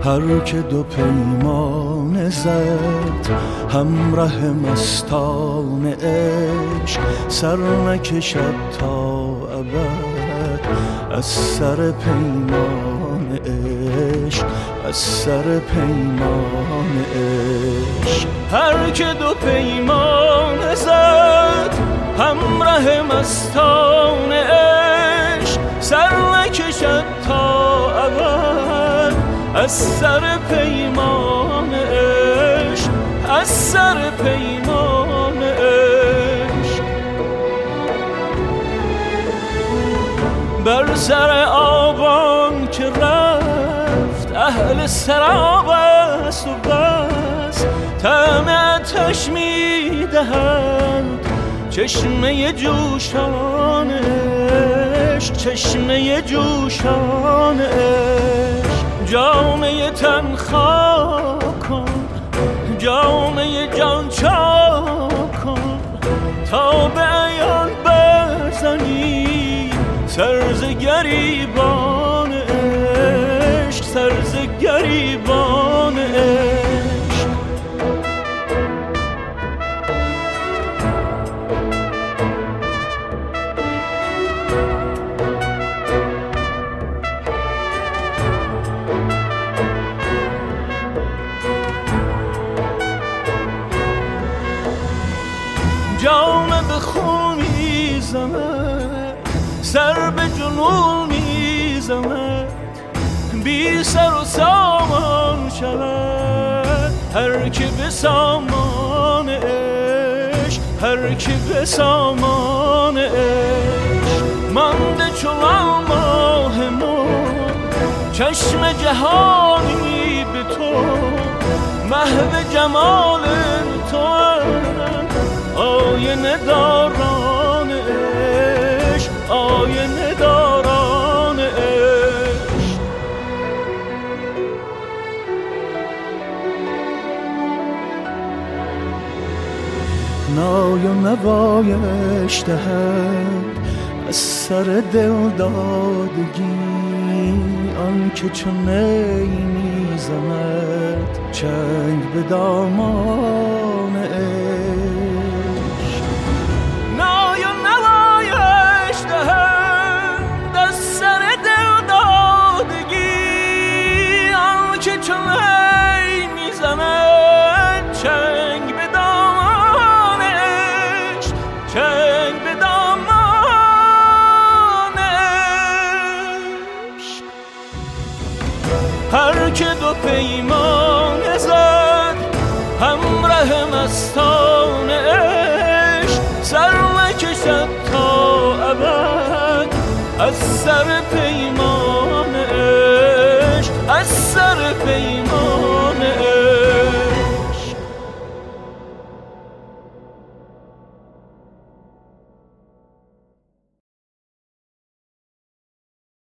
هر که دو پیمان زد همراه مستان عشق، سر نکشد تا ابد از سر پیمان عشق، از سر پیمان عشق. هر که دو پیمان زد همراه مستان عشق، سر نکشد تا ابد از سر پیمان عشق، از سر پیمان عشق. بر سر آبان که رفت اهل سراب است و بس، طعم آتش می‌دهند چشمه جوشان عشق، چشمه جوشان عشق. جامه تن خاک کن، جامه جان چاک کن، تا به عیان برزنی سر ز گریبان عشق، سر ز گریبان عشق. جامه به خون میزند، سر به جنون میزند، بی سر و سامان شود هر که به سامان عشق، هر که به سامان عشق. مانده چون ماه مرد چشم جهانی به تو، محو جمال تو آینه داران عشق، آینه داران عشق. نای و نوایش دهد از سر دل دادگی، آن که چون نی میزند چنگ به دامان عشق. نای و نوایش دهد از سر دل دادگی، آن که چون نی میزند چنگ به دامان عشق، چنگ به دامان عشق. هر که دو پیمان زد همراه مستان عشق، سر نکشد تا ابد از سر پیمان عشق، از سر پیمان عشق.